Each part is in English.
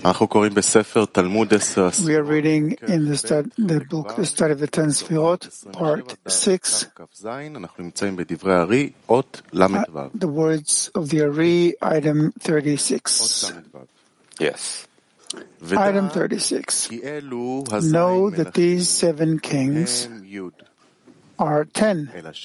We are reading in the book, The Study of the Ten Sefirot, Part 6, the words of the Ari, item 36. Yes. Item 36. Know that these 7 kings are 10, but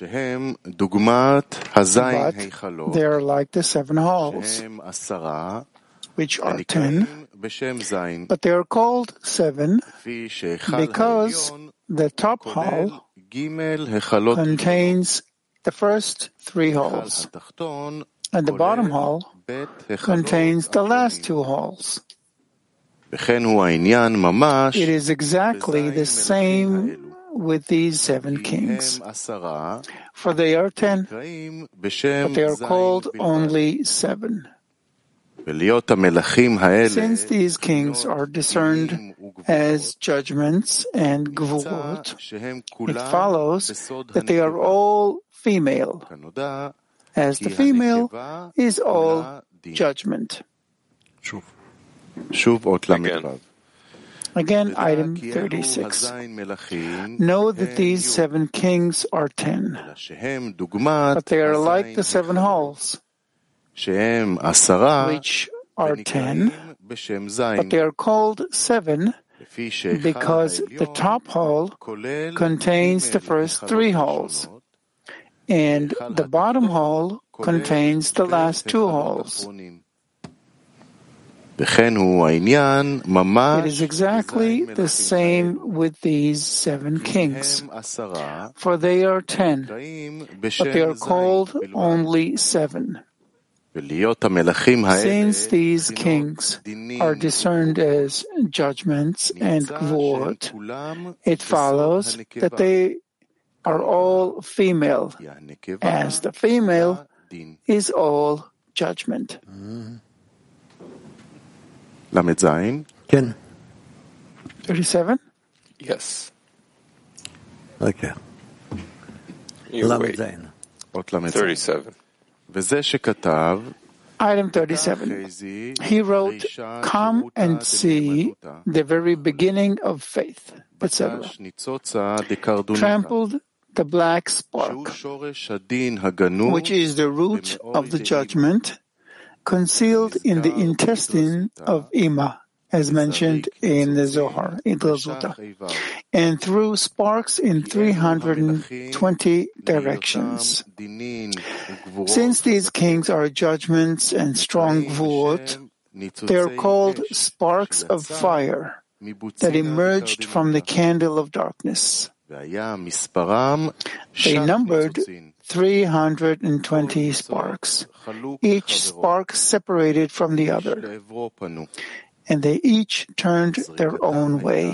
they are like the 7 halls, which are 10, but they are called 7 because the top hall contains the first 3 halls, and the bottom hall contains the last 2 halls. It is exactly the same with these 7 kings, for they are 10, but they are called only 7. Since these kings are discerned as judgments and gvurot, it follows that they are all female, as the female is all judgment. Again, item 36. Know that these 7 kings are 10, but they are like the 7 halls, which are 10, but they are called 7 because the top hall contains the first 3 halls, and the bottom hall contains the last 2 halls. It is exactly the same with these 7 kings, for they are 10, but they are called only 7. Since these kings are discerned as judgments and gvurot, it follows that they are all female, as the female is all judgment. Ken. 37? Yes. Okay. You wait. 37. Item 37. He wrote, "Come and see the very beginning of faith," etc. Trampled the black spark, which is the root of the judgment, concealed in the intestine of Ima, as mentioned in the Zohar, in the Zuta, and threw sparks in 320 directions. Since these kings are judgments and strong gvurot, they are called sparks of fire that emerged from the candle of darkness. They numbered 320 sparks, each spark separated from the other, and they each turned their own way.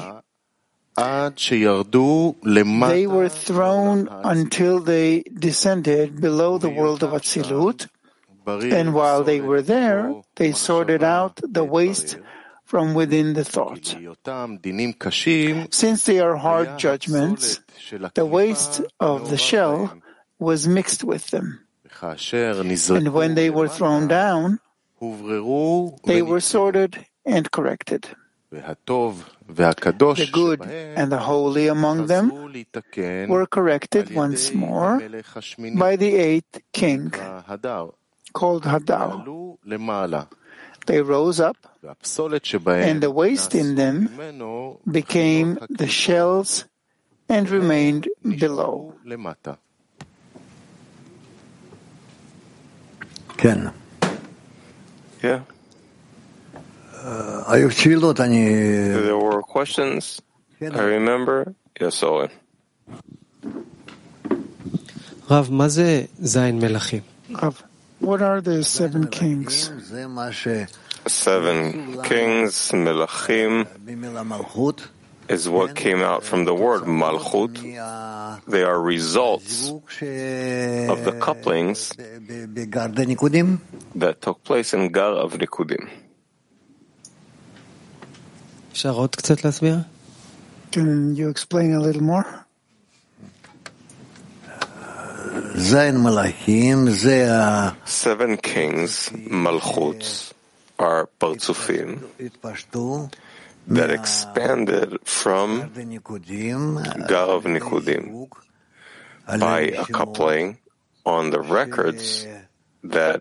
They were thrown until they descended below the world of Atzilut, and while they were there, they sorted out the waste from within the thought. Since they are hard judgments, the waste of the shell was mixed with them. And when they were thrown down, they were sorted and corrected. The good and the holy among them were corrected once more by the 8th king, called Hadar. They rose up, and the waste in them became the shells and remained below. Ken. Yeah. There were questions. I remember. Yes, Owen. Rav, what are the 7 kings? 7 kings, melachim, is what came out from the word malchut. They are results of the couplings that took place in Gar of Nikudim. Can you explain a little more? 7 kings, malchuts, are Partzufim that expanded from Gar of Nikudim by a coupling on the records that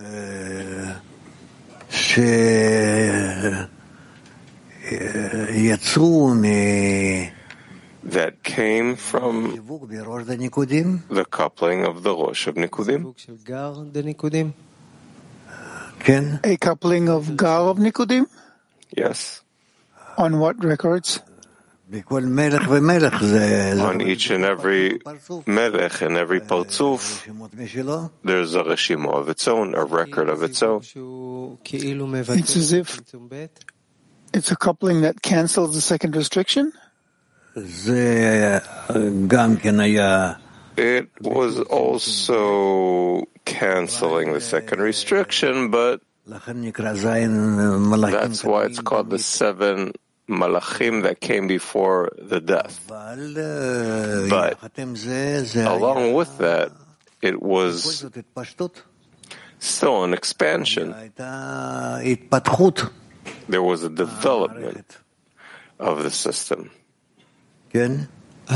came from the coupling of the Rosh of Nikudim. A coupling of Gar of Nikudim? Yes. On what records? On each and every melech and every partzuf, there's a reshima of its own, a record of its own. It's as if it's a coupling that cancels the second restriction? It was also canceling the second restriction, but that's why it's called the 7 Malachim that came before the death. But along with that, it was still an expansion. There was a development of the system. The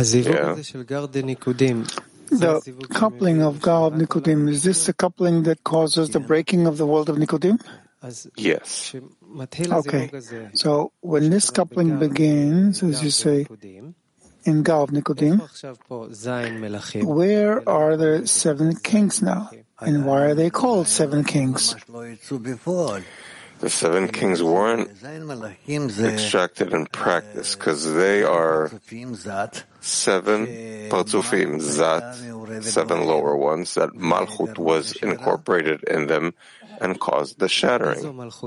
coupling of Gar of Nikudim, is this a coupling that causes the breaking of the world of Nikudim? Yes. Okay. So when this coupling begins, as you say, in Gar of Nikudim, where are the 7 kings now? And why are they called 7 kings? The 7 kings weren't extracted in practice because they are 7 Partzufim, Zat, 7 lower ones, that Malchut was incorporated in them and caused the shattering.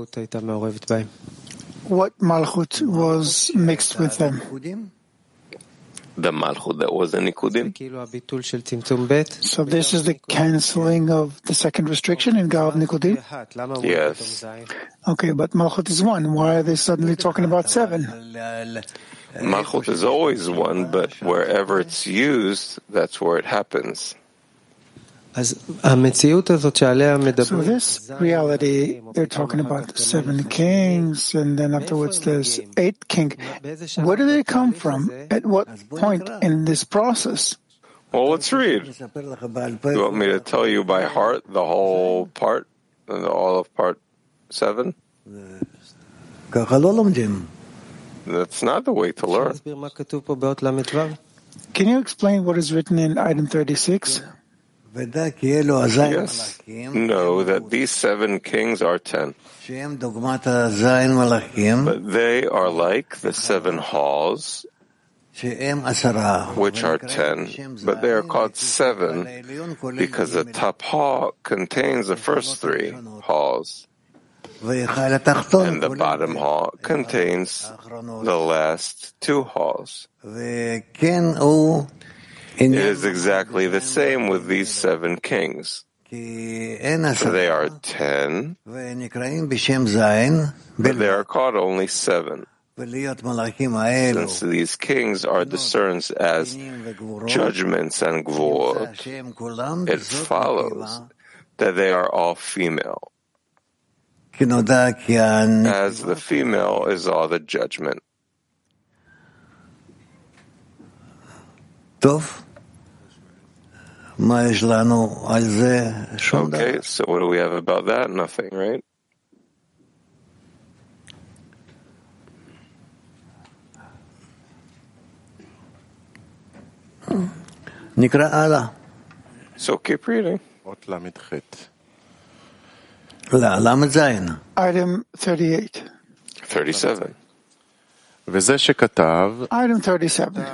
What Malchut was mixed with them? The Malchut that was in Nikudim. So this is the cancelling of the second restriction in Gar of Nikudim? Yes. Okay, but Malchut is 1. Why are they suddenly talking about 7? Malchut is always 1, but wherever it's used, that's where it happens. So this reality, they're talking about 7 kings, and then afterwards there's 8 kings. Where do they come from? At what point in this process? Well, let's read. You want me to tell you by heart the whole part, all of part 7? That's not the way to learn. Can you explain what is written in item 36? Yes. Know that these 7 kings are 10. But they are like the 7 halls, which are 10, but they are called 7 because the top hall contains the first 3 halls, and the bottom hall contains the last 2 halls. It is exactly the same with these 7 kings. They are 10, but they are called only 7. Since these kings are discerned as judgments and gvurot, it follows that they are all female, as the female is all the judgment. Okay, so what do we have about that? Nothing, right? So keep reading. Item 38. 37. Item 37.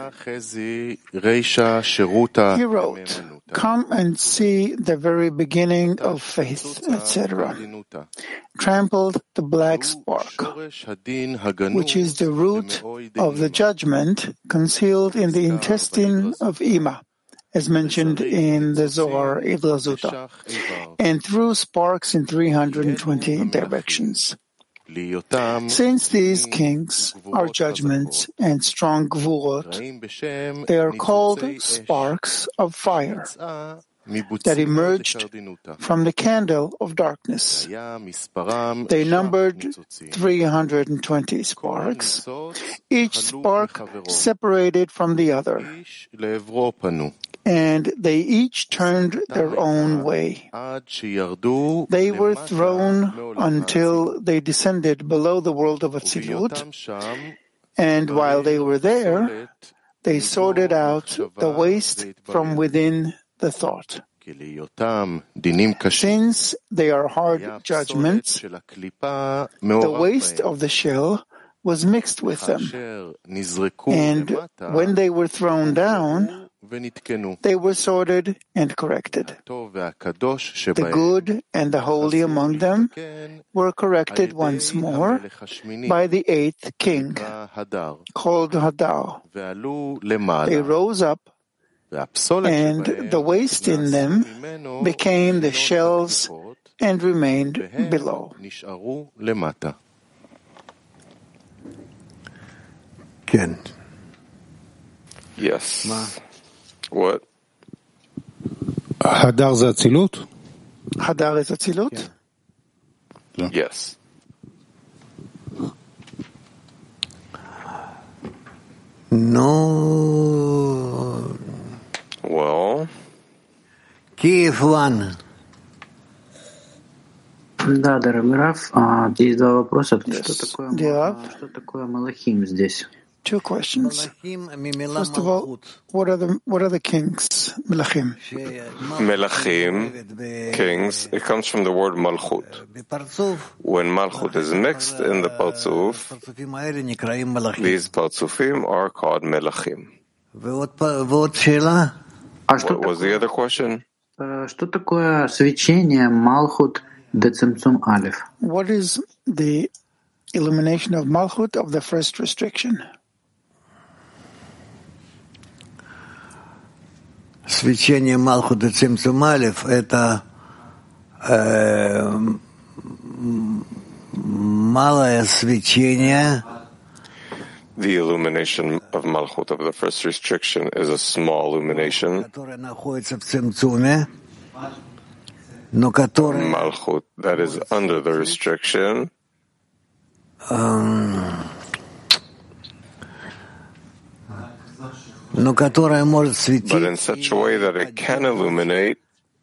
He wrote, "Come and see the very beginning of faith," etc. Trampled the black spark, which is the root of the judgment concealed in the intestine of Ima, as mentioned in the Zohar Ivla Zuta, and threw sparks in 320 directions. Since these kings are judgments and strong gvurot, they are called sparks of fire. that emerged from the candle of darkness. They numbered 320 sparks, each spark separated from the other, and they each turned their own way. They were thrown until they descended below the world of Atzilut, and while they were there, they sorted out the waste from within the thought. Since they are hard judgments, the waste of the shell was mixed with them, and when they were thrown down, they were sorted and corrected. The good and the holy among them were corrected once more by the eighth king, called Hadar. They rose up, and the waste in them became the shells and remained below. Yes. What? Hadar זה אצילות? Hadar is Atzilut? Yes. No. Well. Kiev 1. Да, дорогой Раф, есть два вопроса. Что такое Малахим здесь? Two questions. First of all, what are the kings? Melachim. Melachim, kings, it comes from the word Malchut. When Malchut is mixed in the Partzuf, these Partzufim are called Melachim. What was the other question? Что такое свечение Малхут де Цимцум Алеф? What is the illumination of Malchut of the first restriction? Свечение Малхут де Цимцум Алеф — это малое свечение. The illumination of Malchut of the first restriction is a small illumination. Malchut that is under the restriction. But in such a way that it can illuminate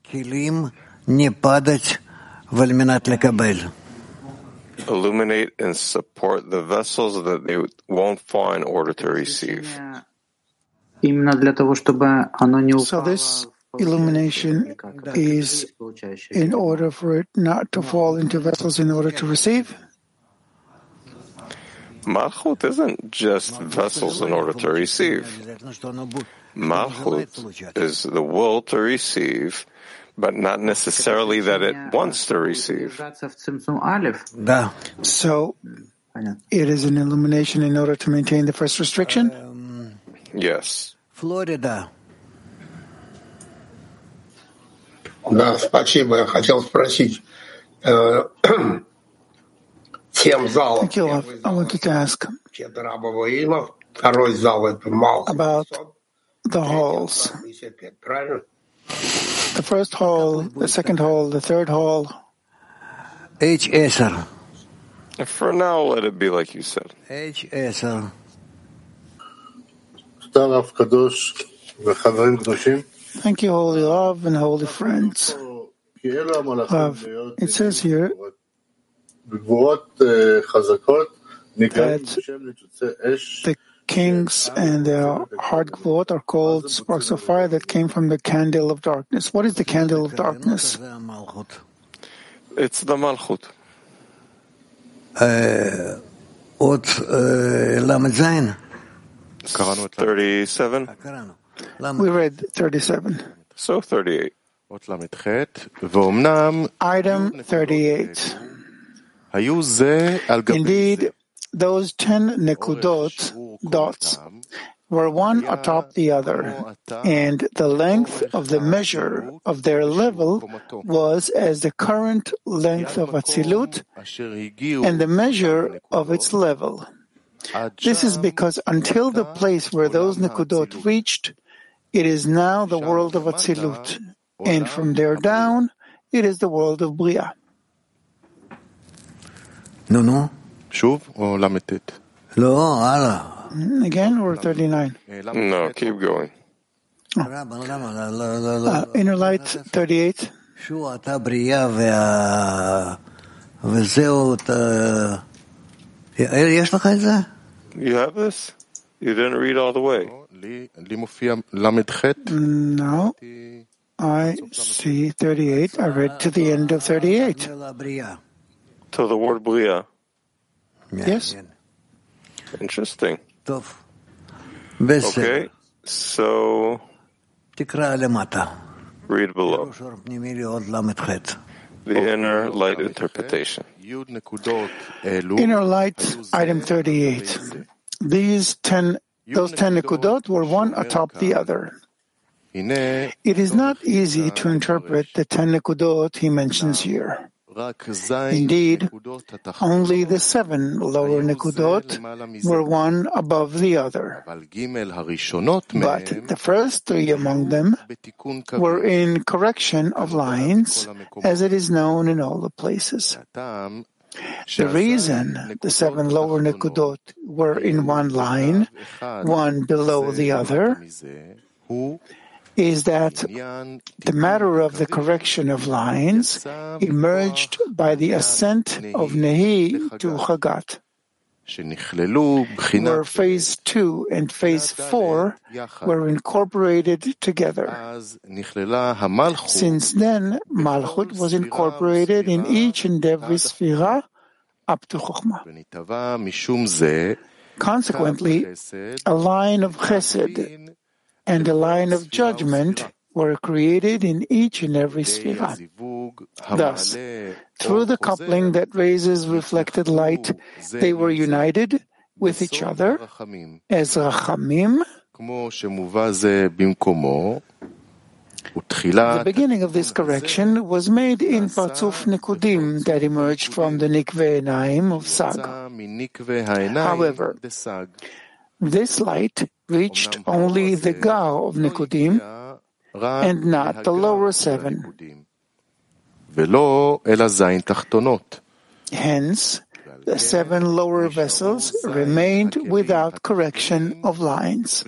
and support the vessels that they won't fall in order to receive. So this illumination is in order for it not to fall into vessels in order to receive? Malchut isn't just vessels in order to receive. Malchut is the will to receive, but not necessarily that it wants to receive. So it is an illumination in order to maintain the first restriction? Yes. Florida. Да, спасибо. Я хотел спросить. Thank you, Rav. I wanted to ask about the halls. The first hall, the second hall, the third hall. H10. For now, let it be like you said. H10. Thank you, Holy Rav and holy friends. Rav, it says here that the kings and their hard gvot are called sparks of fire that came from the candle of darkness. What is the candle of darkness? It's the Malchut. 37. We read 37. So 38. Item 38. Indeed, those 10 nekudot, dots, were one atop the other, and the length of the measure of their level was as the current length of Atzilut and the measure of its level. This is because until the place where those nekudot reached, it is now the world of Atzilut, and from there down, it is the world of Bria. No. שוב או למתת? לא, הלאה. Again, or 39? No, keep going. Inner light, 38. שו, אתה בריאה וזהו, יש לך את זה? You have this? You didn't read all the way. לי מופיע למ"ח. No, I see 38. I read to the end of 38. To the word Bria. Yes. Interesting. טוב. Okay, so תקרא למטה. read below. The inner light interpretation. Inner light, item 38. Those 10 nekudot were one atop the other. It is not easy to interpret the 10 nekudot he mentions here. Indeed, only the 7 lower nekudot were one above the other. But the first 3 among them were in correction of lines, as it is known in all the places. The reason the 7 lower nekudot were in one line, one below the other, is that the matter of the correction of lines emerged by the ascent of Nehi to Chagat, where phase 2 and phase 4 were incorporated together. Since then, Malchut was incorporated in each and every Sphira up to Chokhmah. Consequently, a line of Chesed and a line of judgment were created in each and every Sphira. Thus, through the coupling that raises reflected light, they were united with each other as Rachamim. The beginning of this correction was made in Parzuf Nekudim that emerged from the Nikveh Einaim of Sag. However, this light reached only the Gar of Nekudim and not the lower 7. Hence, the 7 lower vessels remained without correction of lines.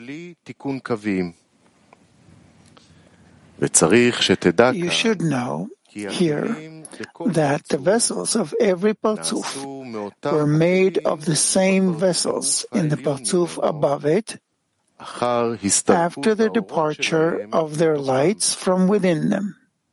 You should know here that the vessels of every Parzuf were made of the same vessels in the Parzuf above it after the departure of their lights from within them.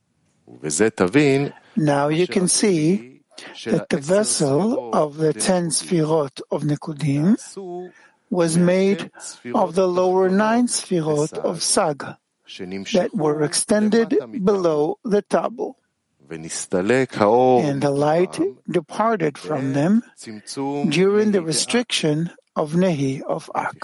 Now you can see that the vessel of the 10 Sfirot of Nekudim was made of the lower 9 Sfirot of Sag that were extended below the Tabu. And the light departed from them during the restriction of Nehi of Ak.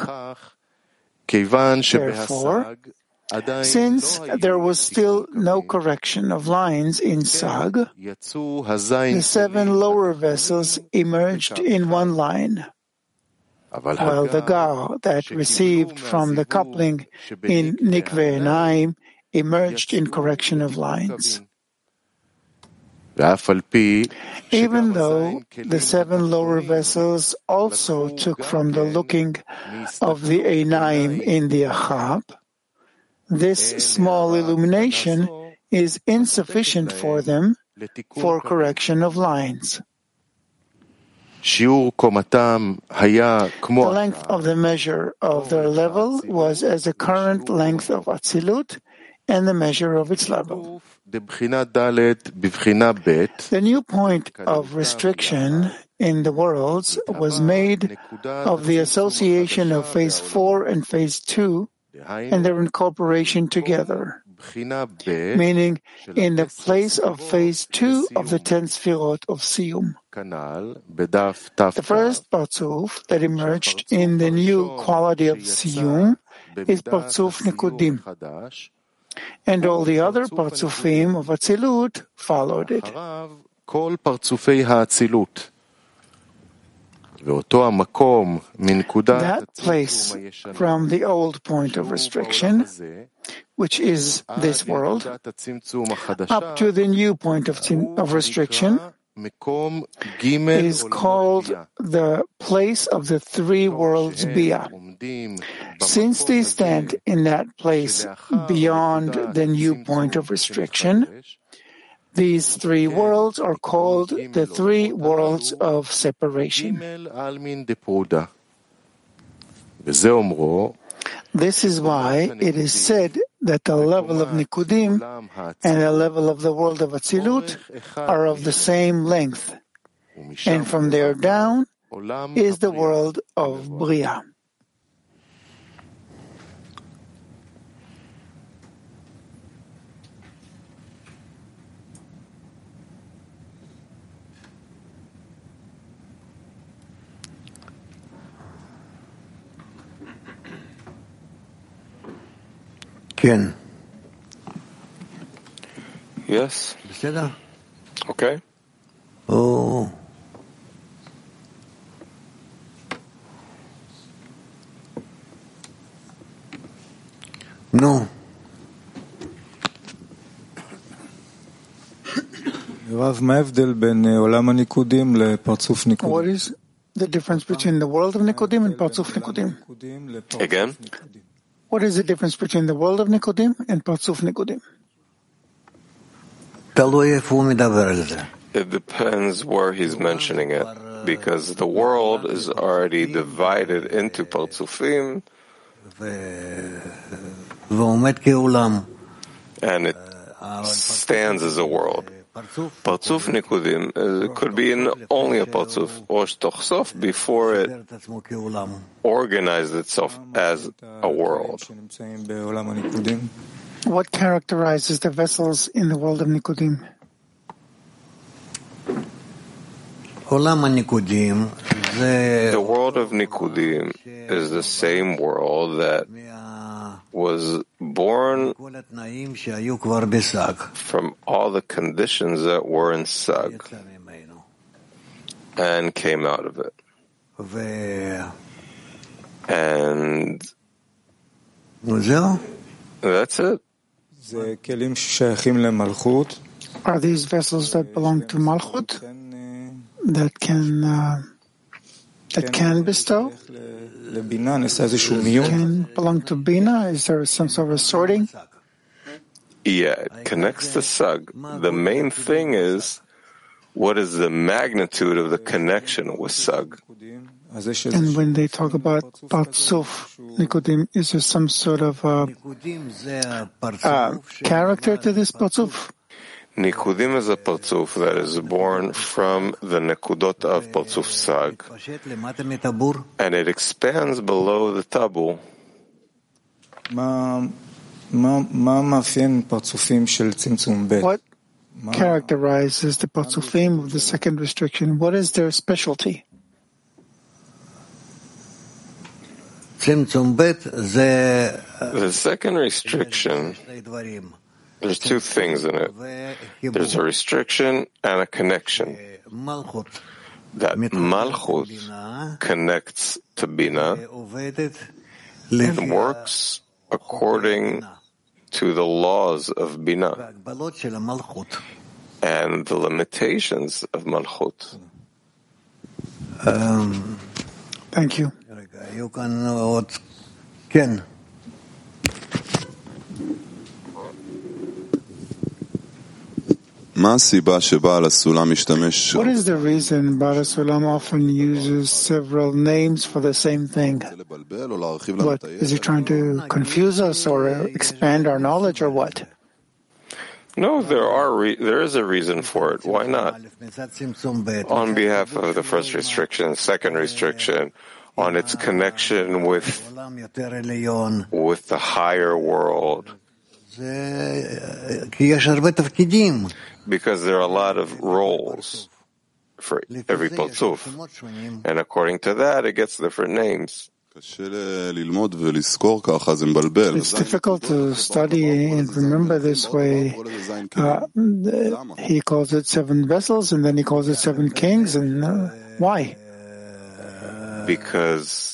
Therefore, since there was still no correction of lines in Sag, the 7 lower vessels emerged in one line, while the Gar that received from the coupling in Nikveh Einaim emerged in correction of lines. Even though the 7 lower vessels also took from the looking of the Einaim in the Achab, this small illumination is insufficient for them for correction of lines. The length of the measure of their level was as the current length of Atzilut and the measure of its level. The new point of restriction in the worlds was made of the association of phase 4 and phase 2 and their incorporation together, meaning in the place of phase 2 of the 10 Sfirot of Siyum. The first Parzuf that emerged in the new quality of Siyum is Parzuf Nekudim, and all the other Parzufim of Atzilut followed it. That place from the old point of restriction, which is this world, up to the new point of restriction, is called the place of the three worlds Bia. Since they stand in that place beyond the new point of restriction, these three worlds are called the three worlds of separation. This is why it is said that the level of Nikudim and the level of the world of Atzilut are of the same length, and from there down is the world of Bria. Ken. Yes. Okay. Oh. No. What is the difference between the world of Nikudim and Parzuf Nikudim? Again? What is the difference between the world of Nikudim and Parzuf Nikudim? It depends where he's mentioning it, because the world is already divided into Parzufim, and it stands as a world. Parzuf Nikudim could be in only a Parzuf, or Shtochsof, before it organized itself as a world. What characterizes the vessels in the world of Nikudim? The world of Nikudim is the same world that was born from all the conditions that were in Sag and came out of it. And that's it. Are these vessels that belong to Malchut that can bestow? Can belong to Bina? Is there some sort of sorting? Yeah, it connects to Sag. The main thing is, what is the magnitude of the connection with Sag? And when they talk about Parzuf Nikudim, is there some sort of character to this Parzuf? Nikudim is a Parzuf that is born from the Nekudot of Parzuf Sag, and it expands below the Tabu. What characterizes the Parzufim of the second restriction? What is their specialty? The second restriction, there's two things in it. There's a restriction and a connection. That Malchut connects to Bina and works according to the laws of Bina and the limitations of Malchut. Thank you. Ken. What is the reason Baal HaSulam often uses several names for the same thing? What, is he trying to confuse us or expand our knowledge or what? No, there is a reason for it. Why not? On behalf of the first restriction, second restriction, on its connection with the higher world. Because there are a lot of roles for every Parzuf, and according to that, it gets different names. It's difficult to study and remember this way. He calls it seven vessels, and then he calls it seven kings, and why? because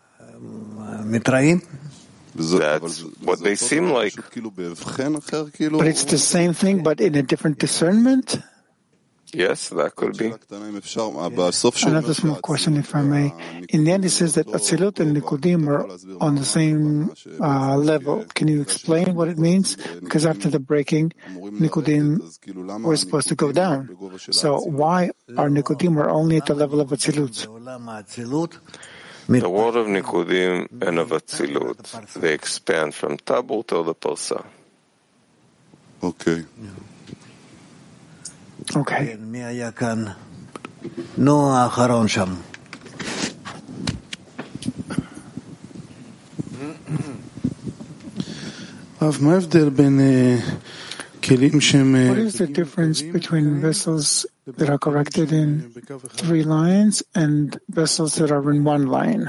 that's what they seem like. But it's the same thing, but in a different discernment? Yes, that could be. Another small question, if I may. In the end, it says that Atzilut and Nikodim are on the same level. Can you explain what it means? Because after the breaking, Nikodim were supposed to go down. So why are Nikodim only at the level of Atzilut? The world of Nikodim and of Atzilut, they expand from Tabur till the Parsa. Okay. What is the difference between vessels that are corrected in 3 lines and vessels that are in 1 line?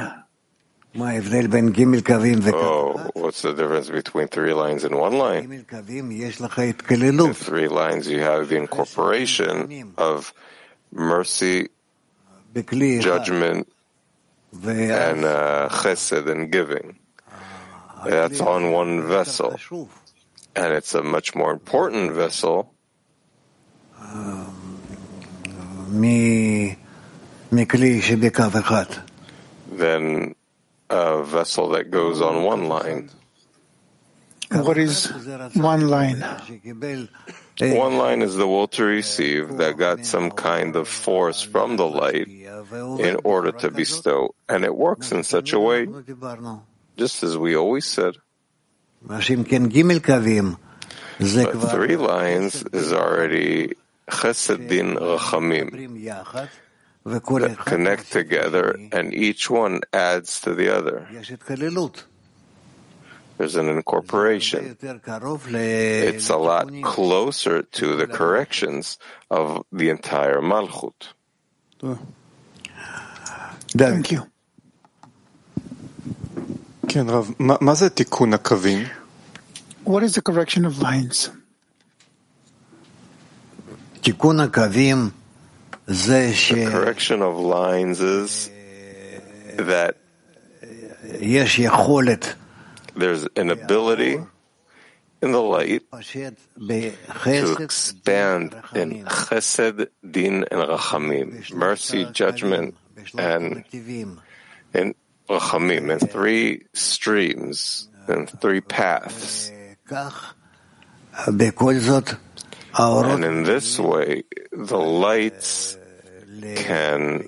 Oh, what's the difference between 3 lines and 1 line? In 3 lines, you have the incorporation of mercy, judgment, and chesed and giving. That's on 1 vessel. And it's a much more important vessel than a vessel that goes on 1 line. What is 1 line? 1 line is the will to receive that got some kind of force from the light in order to bestow. And it works in such a way, just as we always said. But 3 lines is already chesed din rachamim that connect together, and each one adds to the other. There's an incorporation. It's a lot closer to the corrections of the entire Malchut. Thank you. What is the correction of lines? The correction of lines is that there's an ability in the light to expand in chesed, din, and rachamim, mercy, judgment, and in rachamim, in 3 streams, and 3 paths. And in this way, the lights can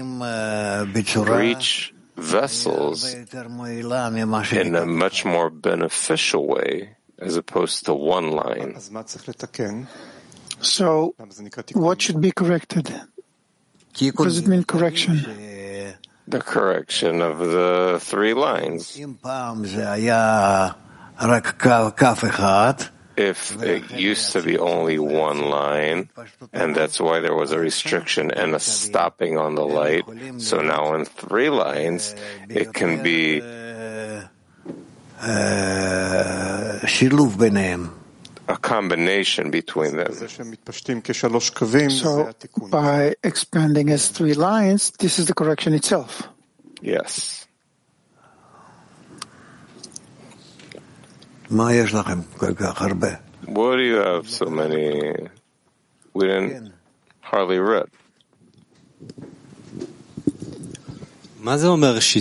reach vessels in a much more beneficial way as opposed to 1 line. So, what should be corrected? What does it mean, correction? The correction of the 3 lines. If it used to be only 1 line, and that's why there was a restriction and a stopping on the light, so now in 3 lines, it can be a combination between them. So, by expanding as 3 lines, this is the correction itself. Yes. What do you have so many? We didn't hardly read. What does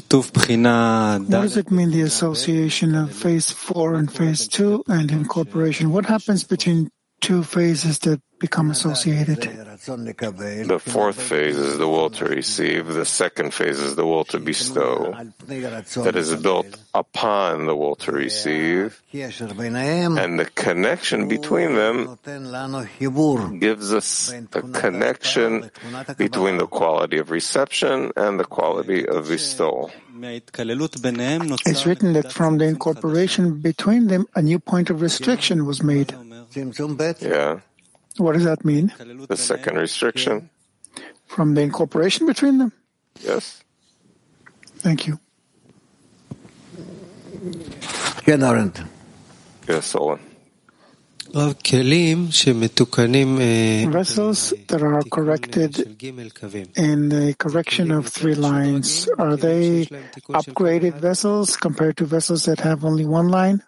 it mean, the association of phase 4 and phase 2 and incorporation? What happens between 2 phases that become associated? The 4th phase is the will to receive. The 2nd phase is the will to bestow. That is built upon the will to receive. And the connection between them gives us a connection between the quality of reception and the quality of bestowal. It's written that from the incorporation between them, a new point of restriction was made. Yeah. What does that mean? The 2nd restriction. From the incorporation between them? Yes. Thank you. Yes, Owen. Vessels that are corrected in the correction of 3 lines, are they upgraded vessels compared to vessels that have only 1 line?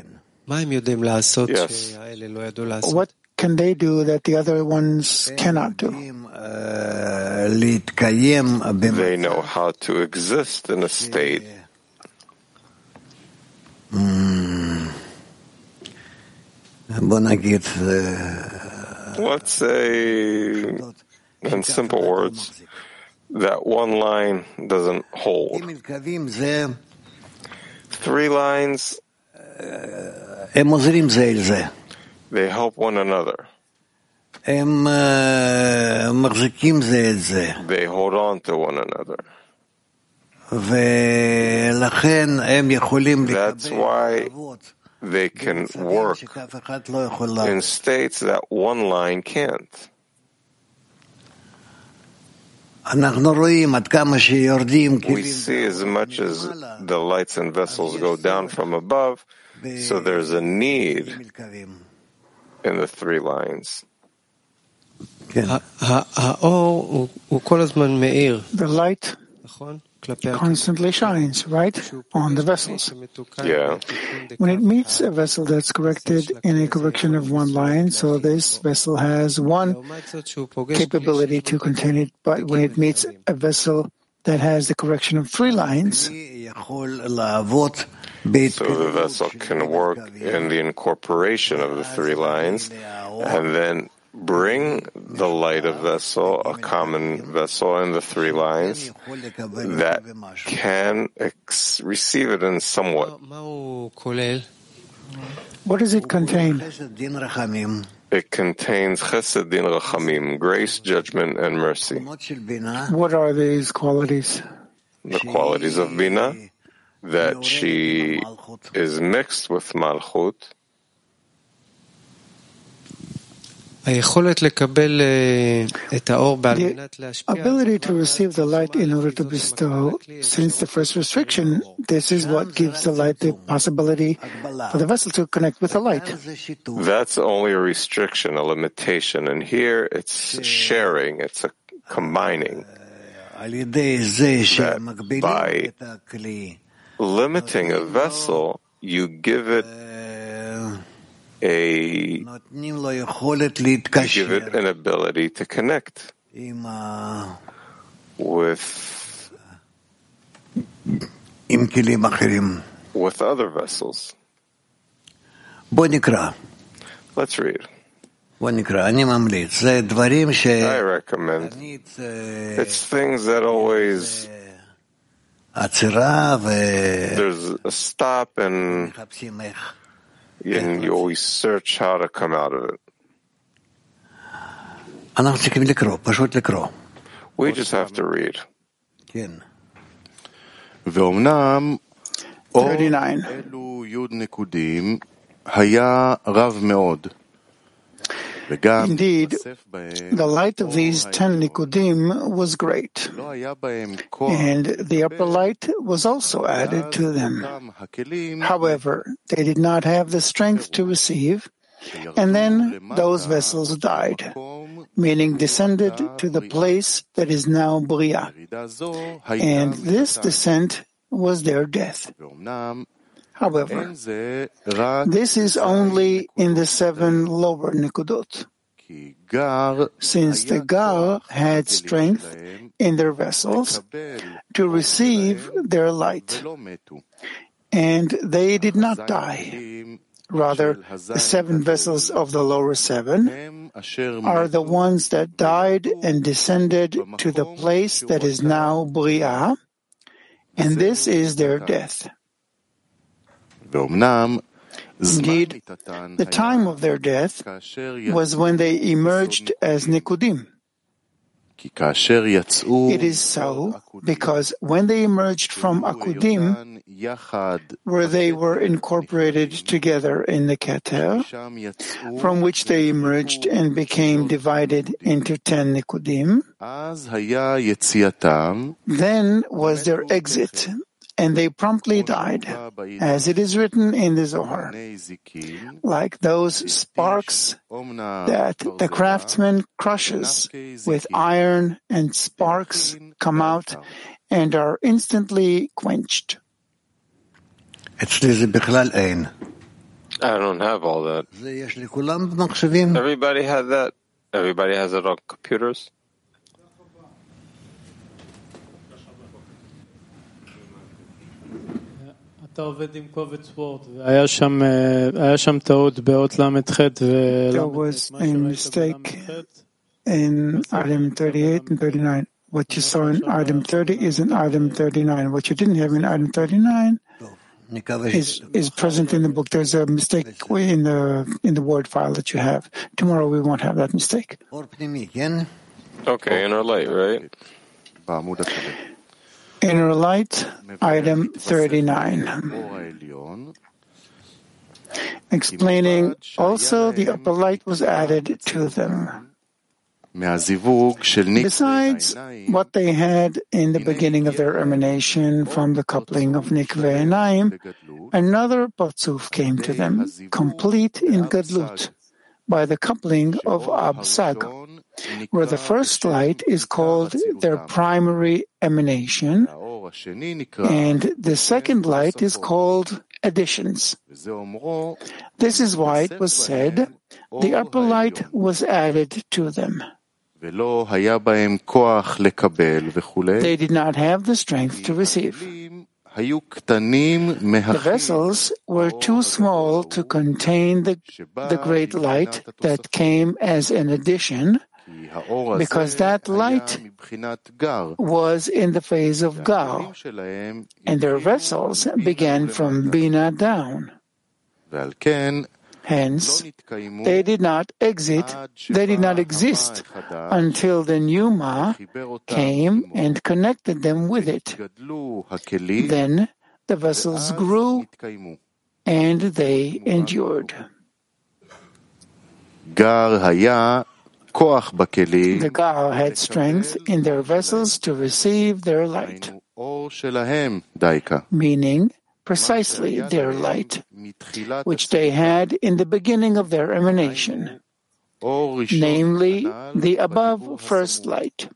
Yes. What can they do that the other ones cannot do? They know how to exist in a state let's say, in simple words, that 1 line doesn't hold. 3 lines, they help one another. They hold on to one another. That's why they can work in states that 1 line can't. We see as much as the lights and vessels go down from above, so there's a need in the 3 lines. The light constantly shines, right, on the vessels. Yeah. When it meets a vessel that's corrected in a correction of 1 line, so this vessel has 1 capability to contain it, but when it meets a vessel that has the correction of 3 lines, so the vessel can work in the incorporation of the 3 lines, and then bring the light of vessel, a common vessel in the 3 lines, that can receive it in somewhat. What does it contain? It contains chesed, din, rachamim, grace, judgment, and mercy. What are these qualities? The qualities of Bina, that she is mixed with Malchut, The ability to receive the light in order to bestow, since the first restriction, this is what gives the light the possibility for the vessel to connect with the light. That's only a restriction, a limitation, and here it's sharing, it's a combining. That by limiting a vessel, you give it an ability to connect with other vessels. Let's read. I recommend. It's things that always there's a stop and you always search how to come out of it. We just have to read. 39. Indeed, the light of these 10 Nikudim was great, and the upper light was also added to them. However, they did not have the strength to receive, and then those vessels died, meaning descended to the place that is now Bria, and this descent was their death. However, this is only in the 7 lower Nikudot, since the Gar had strength in their vessels to receive their light, and they did not die. Rather, the 7 vessels of the lower 7 are the ones that died and descended to the place that is now Bria, and this is their death. Indeed, the time of their death was when they emerged as Nikudim. It is so because when they emerged from Akudim, where they were incorporated together in the Keter, from which they emerged and became divided into 10 Nikudim, then was their exit and they promptly died, as it is written in the Zohar, like those sparks that the craftsman crushes with iron, and sparks come out and are instantly quenched. I don't have all that. Everybody has that. Everybody has it on computers. אתה עובד עם קובץ וורד, והיה שם טעות באות למ"ח There was a mistake in item 38 and 39. What you saw in item 30 is in item 39. What you didn't have in item 39 is present in the book. There's a mistake in the Word file that you have. Tomorrow we won't have that mistake. Okay, inner light, right? Inner light, item 39. Explaining also the upper light was added to them. Besides what they had in the beginning of their emanation from the coupling of Nikveh and Naim, another Parzuf came to them, complete in Gadlut, by the coupling of Ab Sag, where the first light is called their primary emanation, and the second light is called additions. This is why it was said, the upper light was added to them. They did not have the strength to receive. The vessels were too small to contain the great light that came as an addition, because that light was in the phase of Gar, and their vessels began from Bina down. Hence, they did not exist until the Pneuma came and connected them with it. Then the vessels grew and they endured. The Gar had strength in their vessels to receive their light, meaning precisely their light, which they had in the beginning of their emanation, namely the above first light.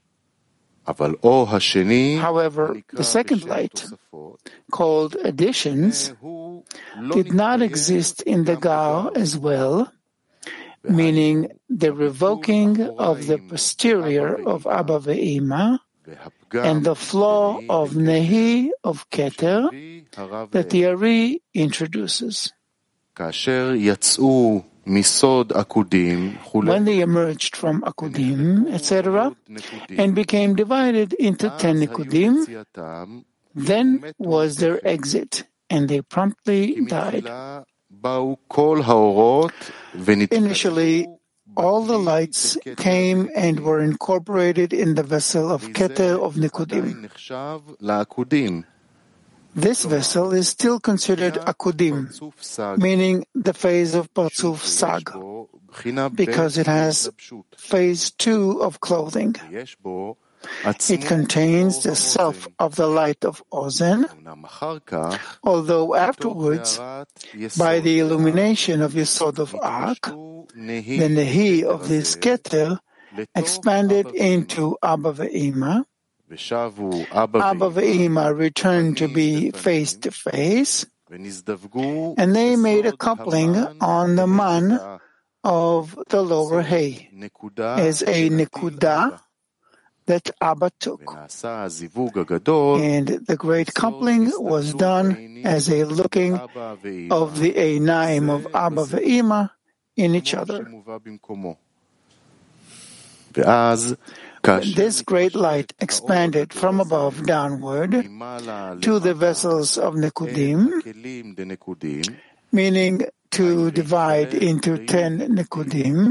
However, the second light, called additions, did not exist in the Gar as well, meaning the revoking of the posterior of Abba ve'Ima and the flaw of Nehi of Keter that the Ari introduces. When they emerged from Akudim, etc., and became divided into 10 Nikudim, then was their exit, and they promptly died. Initially, all the lights came and were incorporated in the vessel of Keter of Nikudim. This vessel is still considered Akudim, meaning the phase of Parzuf Sag, because it has phase 2 of clothing. It contains the self of the light of Ozen, although afterwards, by the illumination of Yesod of Ak, the Nehi of this Keter expanded into Abba ve'Ima. Abba ve'Ima returned to be face to face, and they made a coupling on the man of the lower hay as a nekuda that Abba took. And the great coupling was done as a looking of the Einaim of Abba ve'Ima in each other. When this great light expanded from above downward to the vessels of Nekudim, meaning to divide into 10 Nekudim,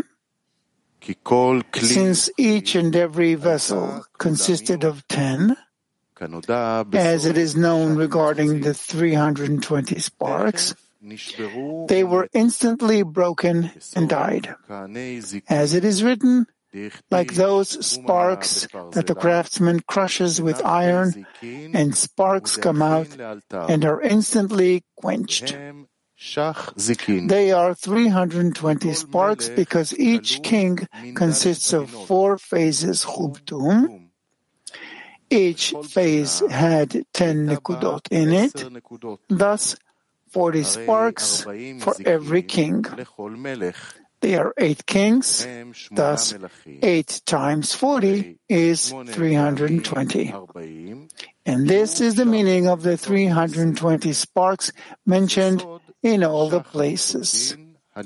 since each and every vessel consisted of 10, as it is known regarding the 320 sparks, they were instantly broken and died. As it is written, like those sparks that the craftsman crushes with iron, and sparks come out and are instantly quenched. They are 320 sparks because each king consists of 4 phases chubtum. Each phase had 10 nekudot in it, thus 40 sparks for every king. There are 8 kings, thus 8 times 40 is 320. And this is the meaning of the 320 sparks mentioned in all the places.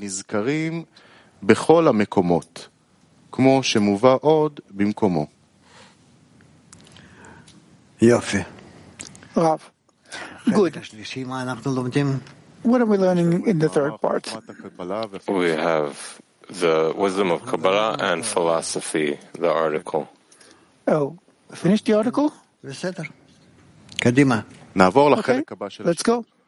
Rav. Good. What are we learning in the third part? We have the wisdom of Kabbalah and philosophy, the article. Oh, finished the article? Okay, let's go.